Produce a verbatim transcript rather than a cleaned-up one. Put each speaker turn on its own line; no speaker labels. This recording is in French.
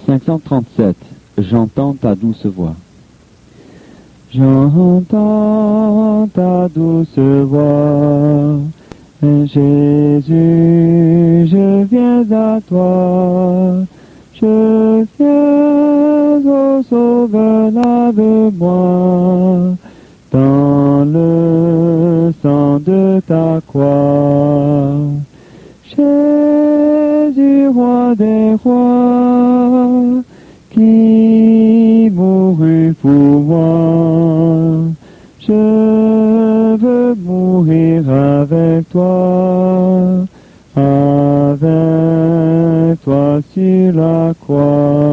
cinq cent trente-sept. J'entends ta douce voix. J'entends ta douce voix. Jésus, je viens à toi. Je viens au Sauveur, lave-moi dans le sang de ta croix. Jésus, roi des rois, qui mourut pour moi. Je veux mourir avec toi, avec toi sur la croix.